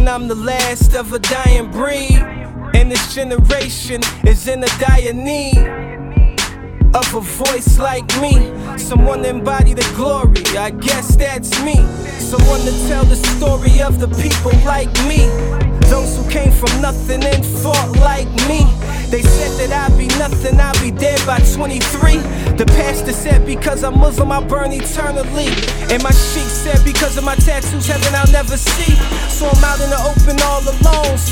I'm the last of a dying breed, and this generation is in a dire need of a voice like me, someone to embody the glory. I guess that's me, someone to tell the story of the people like me, those who came from nothing and fought like me. They said that I'd be nothing, I'd be dead by 23. The pastor said because I'm Muslim I'll burn eternally, and my sheik said because of my tattoos heaven I'll never see. So I'm out in the open all alone.